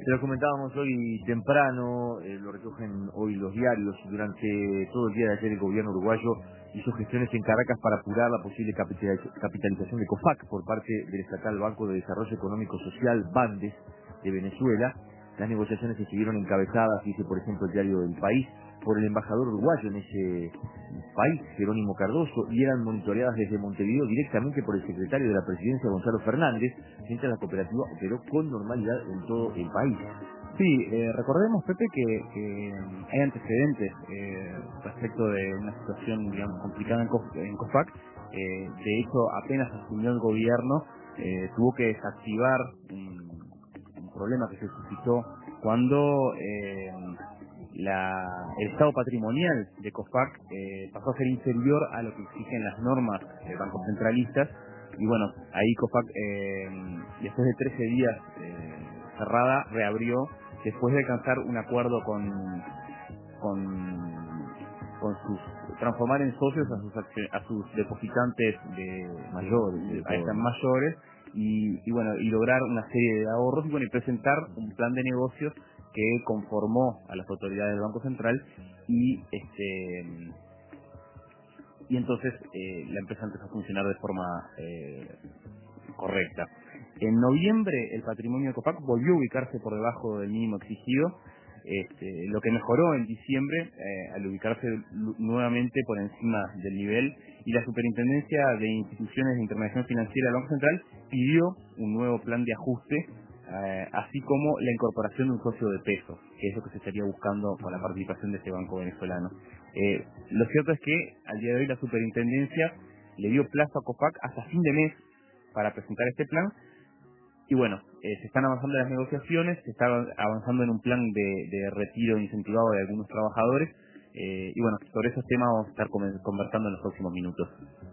Se lo comentábamos hoy temprano, lo recogen hoy los diarios. Durante todo el día de ayer el gobierno uruguayo hizo gestiones en Caracas para apurar la posible capitalización de COFAC por parte del estatal Banco de Desarrollo Económico Social, BANDES, de Venezuela. Las negociaciones se siguieron encabezadas, dice por ejemplo el diario El País, por el embajador uruguayo en ese país, Jerónimo Cardoso, y eran monitoreadas desde Montevideo directamente por el secretario de la Presidencia, Gonzalo Fernández, mientras la cooperativa operó con normalidad en todo el país. Sí, recordemos, Pepe, que hay antecedentes respecto de una situación, digamos, complicada en COFAC. De hecho, apenas asumió el gobierno, tuvo que desactivar un problema que se suscitó cuando el estado patrimonial de COFAC pasó a ser inferior a lo que exigen las normas bancos centralistas. Y bueno, ahí COFAC, después de 13 días cerrada, reabrió después de alcanzar un acuerdo con sus, transformar en socios a sus depositantes mayores y bueno, y lograr una serie de ahorros y bueno, y presentar un plan de negocios que conformó a las autoridades del Banco Central y entonces la empresa empezó a funcionar de forma correcta. En noviembre el patrimonio de COFAC volvió a ubicarse por debajo del mínimo exigido, lo que mejoró en diciembre al ubicarse nuevamente por encima del nivel, y la Superintendencia de Instituciones de Intermediación Financiera del Banco Central pidió un nuevo plan de ajuste, así como la incorporación de un socio de peso, que es lo que se estaría buscando con la participación de este banco venezolano. Lo cierto es que al día de hoy la Superintendencia le dio plazo a COFAC hasta fin de mes para presentar este plan, y bueno, se están avanzando las negociaciones, se está avanzando en un plan de retiro incentivado de algunos trabajadores, y bueno, sobre esos temas vamos a estar conversando en los próximos minutos.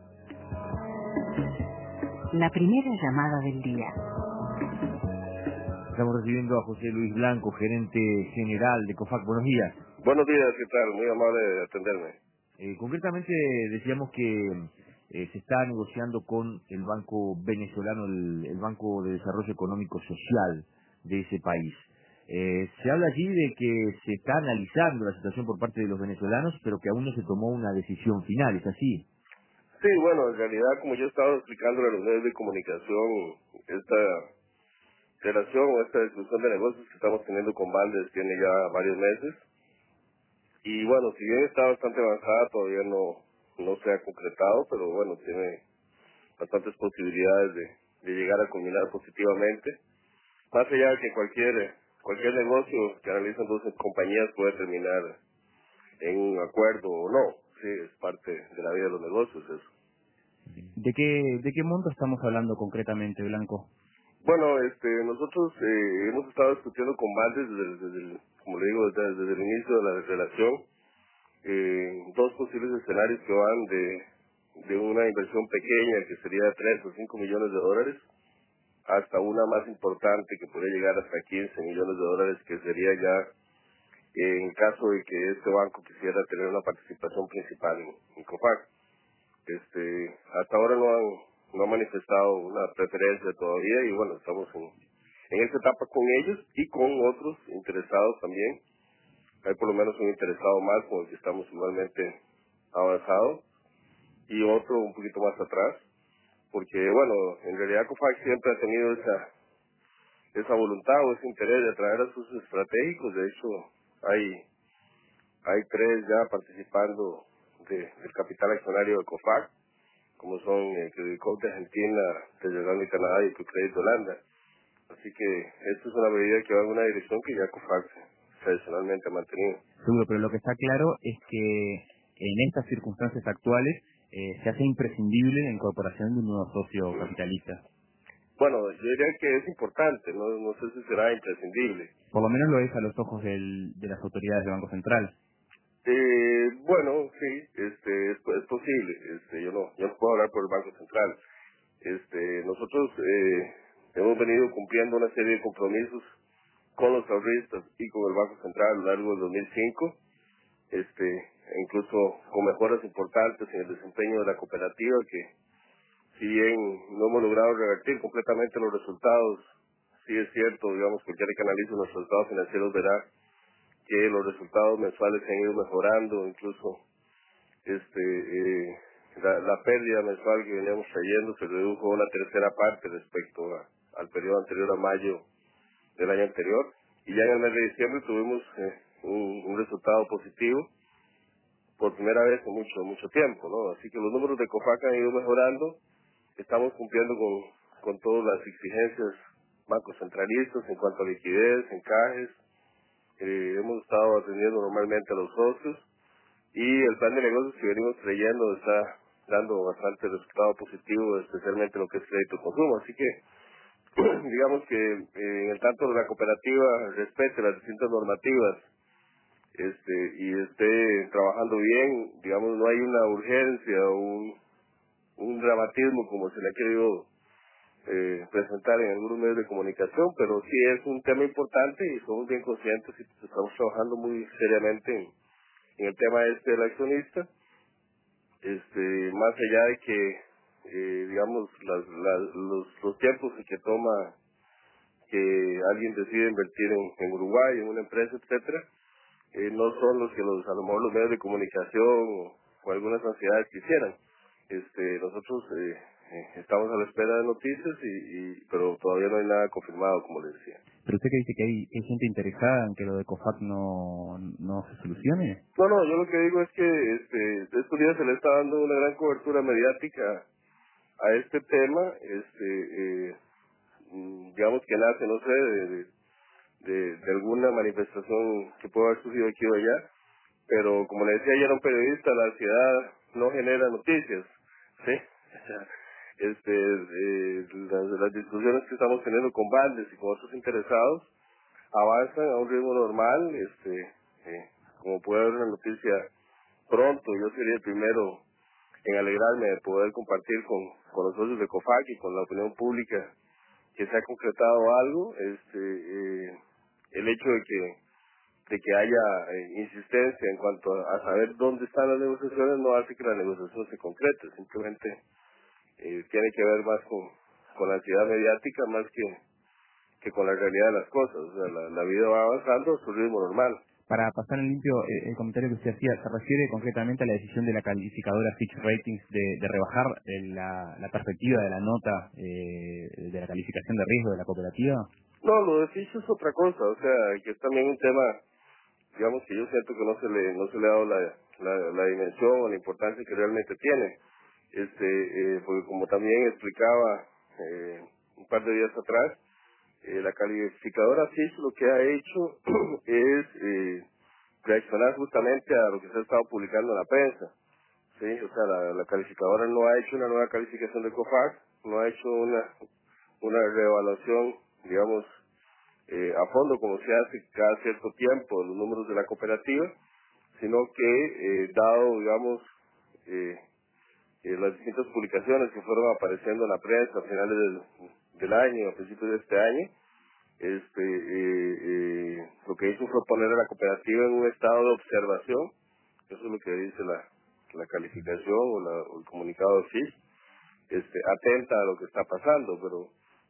La primera llamada del día. Estamos recibiendo a José Luis Blanco, gerente general de COFAC. Buenos días. Buenos días, ¿qué tal? Muy amable de atenderme. Concretamente decíamos que se está negociando con el banco venezolano, el Banco de Desarrollo Económico Social de ese país. Se habla allí de que se está analizando la situación por parte de los venezolanos, pero que aún no se tomó una decisión final, ¿es así? Sí, bueno, en realidad, como yo he estado explicando a los medios de comunicación, esta relación o esta discusión de negocios que estamos teniendo con Bandes tiene ya varios meses. Y bueno, si bien está bastante avanzada, todavía no se ha concretado, pero bueno, tiene bastantes posibilidades de llegar a culminar positivamente. Más allá de que cualquier negocio que analicen dos compañías puede terminar en un acuerdo o no. Sí, es parte de la vida de los negocios eso. ¿De qué monto estamos hablando concretamente, Blanco? Bueno, nosotros hemos estado discutiendo con Bandes como le digo, desde el inicio de la relación, dos posibles escenarios que van de una inversión pequeña que sería de 3 o 5 millones de dólares hasta una más importante que podría llegar hasta 15 millones de dólares, que sería ya en caso de que este banco quisiera tener una participación principal en COFAC. Hasta ahora no han manifestado una preferencia todavía y bueno, estamos en esta etapa con ellos y con otros interesados también. Hay por lo menos un interesado más con el que estamos igualmente avanzados y otro un poquito más atrás, porque bueno, en realidad COFAC siempre ha tenido esa voluntad o ese interés de atraer a sus estratégicos. De hecho, hay 3 ya participando del capital accionario de COFAC, como son Credit Corp de Argentina, Telegram de Canadá y Credit de Holanda. Así que esto es una medida que va en una dirección que ya COFAC tradicionalmente ha mantenido. Seguro, pero lo que está claro es que en estas circunstancias actuales se hace imprescindible la incorporación de un nuevo socio capitalista. Bueno, yo diría que es importante, no sé si será imprescindible. Por lo menos lo es a los ojos de las autoridades del Banco Central. Bueno, sí, es posible. Yo no puedo hablar por el Banco Central. Nosotros hemos venido cumpliendo una serie de compromisos con los ahorristas y con el Banco Central a lo largo del 2005, incluso con mejoras importantes en el desempeño de la cooperativa, que si bien no hemos logrado revertir completamente los resultados sí es cierto, digamos, cualquiera que analice nuestros estados financieros verá que los resultados mensuales se han ido mejorando, incluso la pérdida mensual que veníamos trayendo se redujo a una tercera parte respecto al periodo anterior a mayo del año anterior, y ya en el mes de diciembre tuvimos un resultado positivo por primera vez en mucho tiempo, ¿no? Así que los números de COFAC han ido mejorando, estamos cumpliendo con todas las exigencias bancos centralistas en cuanto a liquidez, encajes, hemos estado atendiendo normalmente a los socios, y el plan de negocios que venimos trayendo está dando bastante resultado positivo, especialmente lo que es crédito al consumo. Así que digamos que en el tanto la cooperativa respete las distintas normativas y esté trabajando bien, digamos, no hay una urgencia o un dramatismo como se le ha querido presentar en algunos medios de comunicación, pero sí es un tema importante y somos bien conscientes y estamos trabajando muy seriamente en el tema del accionista, más allá de que digamos los tiempos que toma que alguien decide invertir en Uruguay, en una empresa, etcétera, no son los que a lo mejor los medios de comunicación o algunas sociedades quisieran. Nosotros estamos a la espera de noticias, pero todavía no hay nada confirmado, como les decía. ¿Pero usted que dice que hay gente interesada en que lo de COFAC no se solucione? No, yo lo que digo es que estos días se le está dando una gran cobertura mediática a este tema, digamos que nace, no sé, de alguna manifestación que pueda haber surgido aquí o allá, pero como le decía ayer a un periodista, la ansiedad no genera noticias, ¿sí? O sea, las discusiones que estamos teniendo con Valdes y con otros interesados avanzan a un ritmo normal, como puede haber una noticia pronto, yo sería el primero en alegrarme de poder compartir con los socios de COFAC y con la opinión pública que se ha concretado algo. El hecho de que haya insistencia en cuanto a saber dónde están las negociaciones no hace que la negociación se concrete, simplemente tiene que ver más con la ansiedad mediática más que con la realidad de las cosas. O sea, la vida va avanzando a su ritmo normal. Para pasar en limpio, el comentario que usted hacía, ¿se refiere concretamente a la decisión de la calificadora Fitch Ratings de rebajar la perspectiva de la nota de la calificación de riesgo de la cooperativa? No, lo de Fitch es otra cosa, o sea, que es también un tema, digamos, que yo siento que no se le ha dado la dimensión o la importancia que realmente tiene. Porque como también explicaba un par de días atrás, la calificadora Fitch lo que ha hecho es reaccionar justamente a lo que se ha estado publicando en la prensa, ¿sí? O sea, la calificadora no ha hecho una nueva calificación de COFAC, no ha hecho una reevaluación, digamos, a fondo como se hace cada cierto tiempo los números de la cooperativa, sino que dado, digamos, las distintas publicaciones que fueron apareciendo en la prensa a finales del año, a principios de este año, lo que hizo fue poner a la cooperativa en un estado de observación. Eso es lo que dice la calificación o el comunicado de Fitch, atenta a lo que está pasando, pero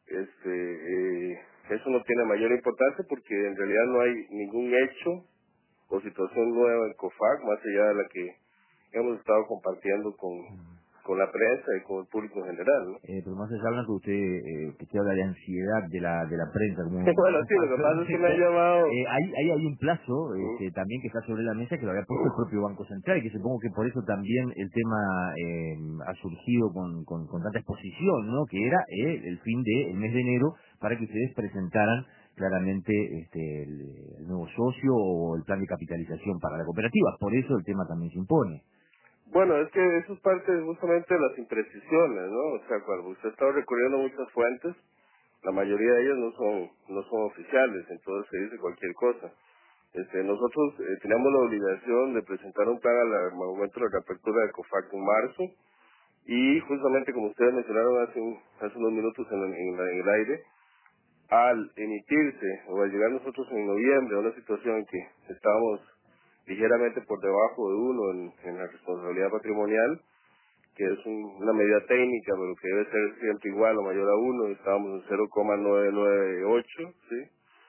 eso no tiene mayor importancia porque en realidad no hay ningún hecho o situación nueva en COFAC más allá de la que hemos estado compartiendo con la prensa y con el público en general, ¿no? Pero más allá habla que usted habla de ansiedad de la prensa. Como bueno, sí, lo que pasa es que me han llamado... Ahí hay un plazo también que está sobre la mesa que lo había puesto el propio Banco Central y que supongo que por eso también el tema ha surgido con tanta exposición, ¿no? Que era el fin del mes de enero para que ustedes presentaran claramente el nuevo socio o el plan de capitalización para la cooperativa. Por eso el tema también se impone. Bueno, es que eso es parte justamente de las imprecisiones, ¿no? O sea, cuando usted está recurriendo a muchas fuentes, la mayoría de ellas no son oficiales, entonces se dice cualquier cosa. Nosotros teníamos la obligación de presentar un plan al momento de la reapertura de COFAC en marzo, y justamente como ustedes mencionaron hace unos minutos en el aire, al emitirse o al llegar nosotros en noviembre a una situación en que estábamos ligeramente por debajo de 1 en la responsabilidad patrimonial, que es una medida técnica, pero que debe ser siempre igual o mayor a 1, estábamos en 0,998, ¿sí?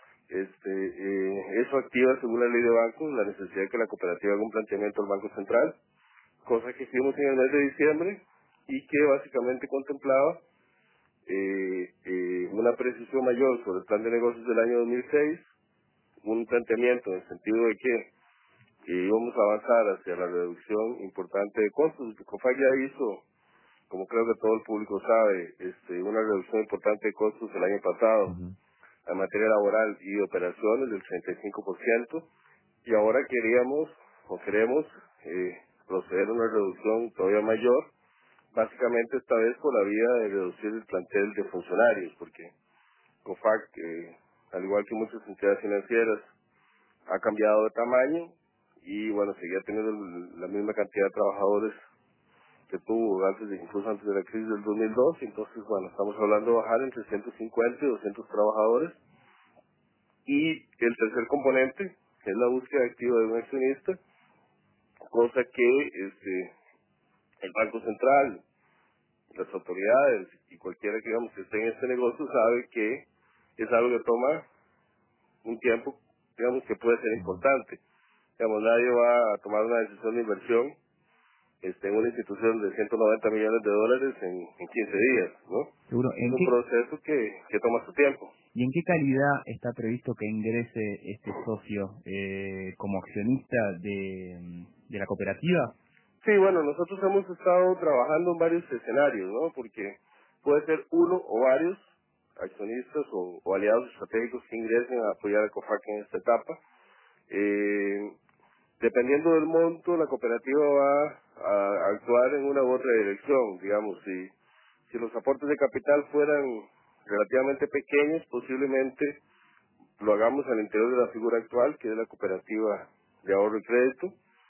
Eso activa, según la ley de bancos, la necesidad de que la cooperativa haga un planteamiento al Banco Central, cosa que hicimos en el mes de diciembre y que básicamente contemplaba una precisión mayor sobre el plan de negocios del año 2006, un planteamiento en el sentido de que íbamos a avanzar hacia la reducción importante de costos. COFAC ya hizo, como creo que todo el público sabe, una reducción importante de costos el año pasado en materia laboral y de operaciones del 35%, y ahora queremos proceder a una reducción todavía mayor, básicamente esta vez por la vía de reducir el plantel de funcionarios, porque COFAC, al igual que muchas entidades financieras, ha cambiado de tamaño y bueno, seguía teniendo la misma cantidad de trabajadores que tuvo incluso antes de la crisis del 2002, entonces bueno, estamos hablando de bajar entre 150 y 200 trabajadores. Y el tercer componente es la búsqueda activa de un accionista, cosa que el Banco Central, las autoridades y cualquiera que esté en este negocio sabe que es algo que toma un tiempo, que puede ser importante. Nadie va a tomar una decisión de inversión en una institución de 190 millones de dólares en 15 días, ¿no? Seguro. Es un proceso que toma su tiempo. ¿Y en qué calidad está previsto que ingrese este socio como accionista de la cooperativa? Sí, bueno, nosotros hemos estado trabajando en varios escenarios, ¿no? Porque puede ser uno o varios accionistas o aliados estratégicos que ingresen a apoyar a COFAC en esta etapa. Dependiendo del monto, la cooperativa va a actuar en una u otra dirección. Digamos, si los aportes de capital fueran relativamente pequeños, posiblemente lo hagamos al interior de la figura actual, que es la cooperativa de ahorro y crédito.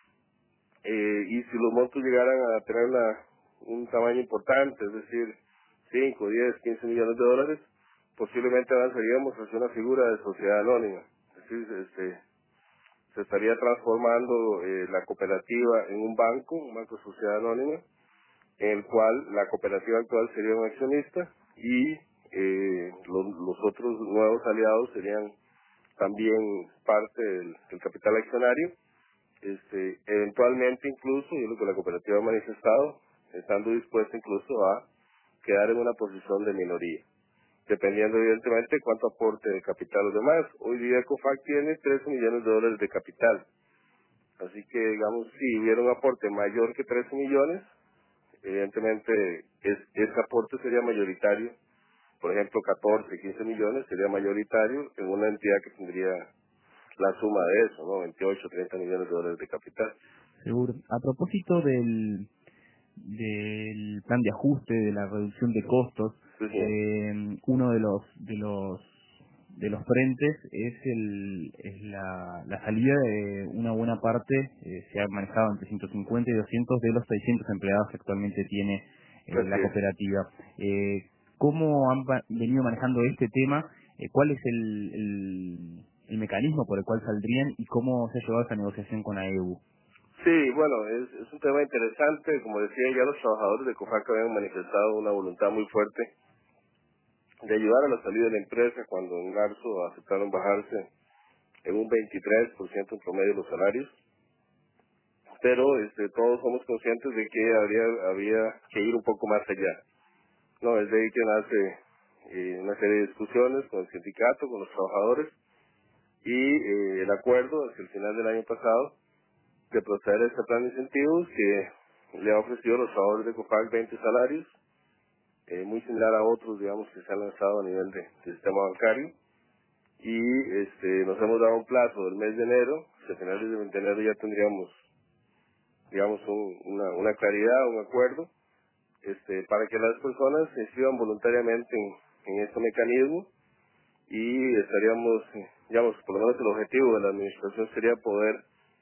Y si los montos llegaran a tener un tamaño importante, es decir, 5, 10, 15 millones de dólares, posiblemente avanzaríamos hacia una figura de sociedad anónima. Es decir, se estaría transformando la cooperativa en un banco sociedad anónima, en el cual la cooperativa actual sería un accionista y los otros nuevos aliados serían también parte del capital accionario. Eventualmente incluso, y lo que la cooperativa ha manifestado, estando dispuesta incluso a quedar en una posición de minoría, dependiendo evidentemente de cuánto aporte de capital los demás. Hoy día COFAC tiene 13 millones de dólares de capital, así que digamos, si hubiera un aporte mayor que 13 millones, evidentemente ese aporte sería mayoritario. Por ejemplo, 14, 15 millones sería mayoritario en una entidad que tendría la suma de eso, ¿no? 28, 30 millones de dólares de capital. Seguro. A propósito del plan de ajuste, de la reducción de costos, uno de los frentes es la salida de una buena parte, se ha manejado entre 150 y 200 de los 600 empleados que actualmente tiene la cooperativa. ¿Cómo han venido manejando este tema? ¿Cuál es el mecanismo por el cual saldrían y cómo se ha llevado esa negociación con AEU? Sí, bueno, es un tema interesante. Como decía, ya los trabajadores de COFAC habían manifestado una voluntad muy fuerte de ayudar a la salida de la empresa cuando en marzo aceptaron bajarse en un 23% en promedio los salarios. Pero todos somos conscientes de que había que ir un poco más allá. No, es de ahí que nace una serie de discusiones con el sindicato, con los trabajadores, y el acuerdo hacia el final del año pasado de proceder a este plan de incentivos que le ha ofrecido a los trabajadores de COFAC 20 salarios, muy similar a otros, digamos, que se han lanzado a nivel de sistema bancario, y nos hemos dado un plazo del mes de enero, a finales del mes de enero ya tendríamos, digamos, una claridad, un acuerdo, para que las personas se inscriban voluntariamente en este mecanismo, y estaríamos, digamos, por lo menos el objetivo de la administración sería poder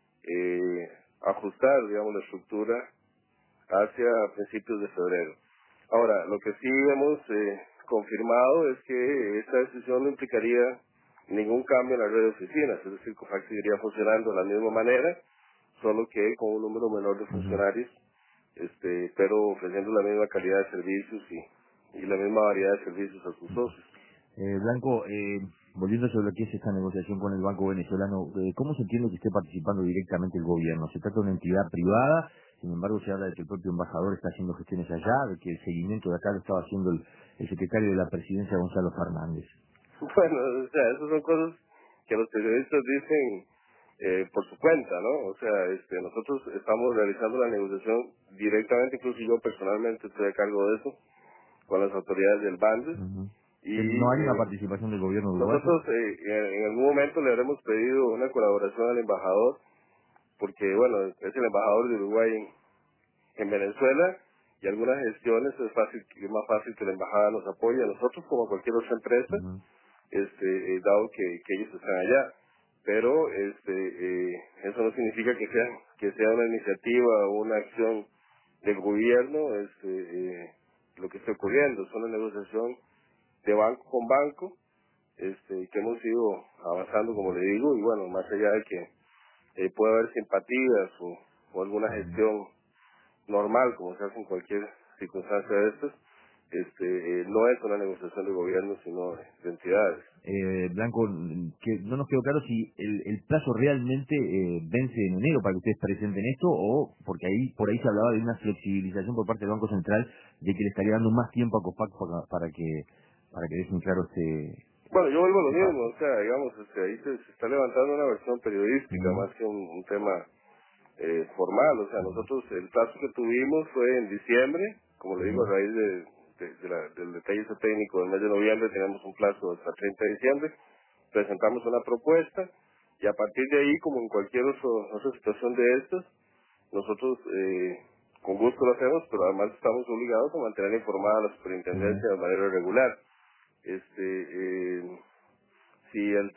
ajustar, digamos, la estructura hacia principios de febrero. Ahora, lo que sí hemos confirmado es que esta decisión no implicaría ningún cambio en la red de oficinas, es decir, COFAC seguiría funcionando de la misma manera, solo que con un número menor de funcionarios pero ofreciendo la misma calidad de servicios y la misma variedad de servicios a sus socios. Blanco, volviendo sobre lo que es esta negociación con el Banco Venezolano, ¿cómo se entiende que esté participando directamente el gobierno? ¿Se trata de una entidad privada? Sin embargo, se habla de que el propio embajador está haciendo gestiones allá, de que el seguimiento de acá lo estaba haciendo el secretario de la presidencia, Gonzalo Fernández. Bueno, o sea, esas son cosas que los periodistas dicen por su cuenta, ¿no? O sea, nosotros estamos realizando la negociación directamente, incluso yo personalmente estoy a cargo de eso, con las autoridades del BANDES. Y ¿No hay una participación del gobierno uruguayo? nosotros en algún momento le habremos pedido una colaboración al embajador, porque bueno, es el embajador de Uruguay en Venezuela, y algunas gestiones es más fácil que la embajada nos apoye a nosotros como a cualquier otra empresa, dado que ellos están allá. Pero eso no significa que sea una iniciativa o una acción del gobierno lo que está ocurriendo. Es una negociación de banco con banco, que hemos ido avanzando, como le digo, y bueno, más allá de que puede haber simpatías o alguna gestión normal, como se hace en cualquier circunstancia de estas, no es una negociación de gobierno, sino de entidades. Blanco, que no nos quedó claro si el plazo realmente vence en enero para que ustedes presenten esto, o porque por ahí se hablaba de una flexibilización por parte del Banco Central, de que le estaría dando más tiempo a COFAC para que dejen claro Bueno, yo vuelvo a lo mismo, o sea, digamos, ahí se está levantando una versión periodística más que un tema formal. O sea, nosotros el plazo que tuvimos fue en diciembre, como le digo, a raíz del detalle ese técnico del mes de noviembre tenemos un plazo hasta 30 de diciembre, presentamos una propuesta y a partir de ahí, como en cualquier otra situación de estas, nosotros con gusto lo hacemos, pero además estamos obligados a mantener informada a la superintendencia de manera regular. Si el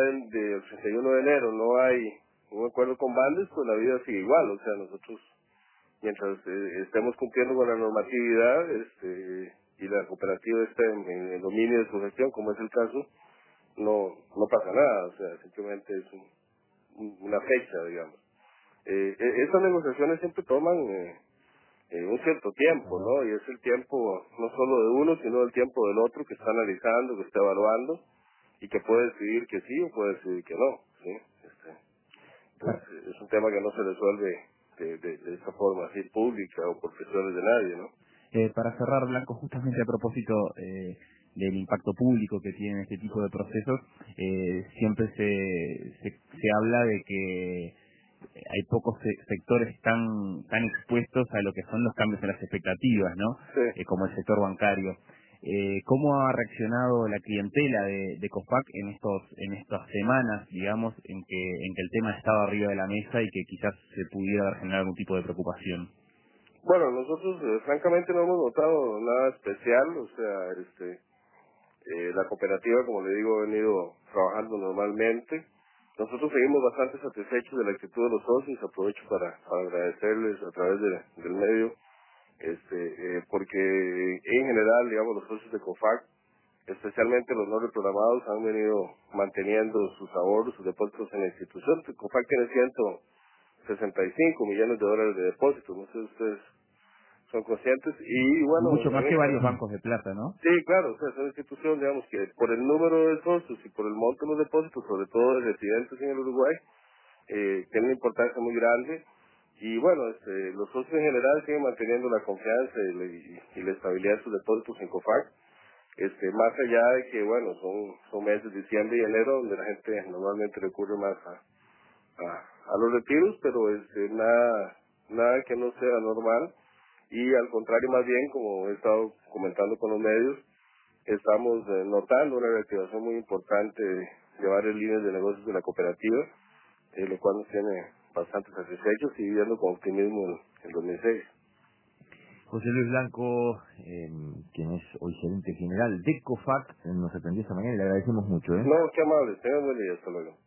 31 de enero no hay un acuerdo con Bandes, pues la vida sigue igual. O sea, nosotros, mientras estemos cumpliendo con la normatividad y la cooperativa esté en el dominio de su gestión, como es el caso, no pasa nada. O sea, simplemente es una fecha, digamos. Estas negociaciones siempre toman un cierto tiempo, ¿no? Y es el tiempo no solo de uno, sino el tiempo del otro que está analizando, que está evaluando y que puede decidir que sí o puede decidir que no, ¿sí? Entonces, es un tema que no se resuelve de esa forma así pública o por presiones de nadie, ¿no? Para cerrar, Blanco, justamente a propósito del impacto público que tienen este tipo de procesos, siempre se habla de que hay pocos sectores tan expuestos a lo que son los cambios en las expectativas, ¿no? Sí. Como el sector bancario. ¿Cómo ha reaccionado la clientela de COFAC en estas semanas, digamos, en que el tema estaba arriba de la mesa y que quizás se pudiera generar algún tipo de preocupación? Bueno, nosotros francamente no hemos notado nada especial. O sea, la cooperativa, como le digo, ha venido trabajando normalmente. Nosotros seguimos bastante satisfechos de la actitud de los socios. Aprovecho para agradecerles a través del medio, porque en general, digamos, los socios de COFAC, especialmente los no reprogramados, han venido manteniendo sus ahorros, sus depósitos en la institución. COFAC tiene 165 millones de dólares de depósitos, no sé si ustedes son conscientes, y bueno... Mucho más que varios bancos de plata, ¿no? Sí, claro, o sea, es una institución, digamos, que por el número de socios y por el monto de los depósitos, sobre todo de residentes en el Uruguay, tiene una importancia muy grande. Y bueno, los socios en general siguen manteniendo la confianza y la estabilidad de sus depósitos en COFAC, más allá de que, bueno, son meses, diciembre y enero, donde la gente normalmente recurre más a los retiros, pero nada que no sea normal. Y al contrario, más bien, como he estado comentando con los medios, estamos notando una reactivación muy importante de varias líneas de negocios de la cooperativa, lo cual nos tiene bastante satisfechos y viviendo con optimismo el 2006. José Luis Blanco, quien es hoy gerente general de COFAC, nos atendió esta mañana y le agradecemos mucho. No, qué amable, tengan buen día, hasta luego.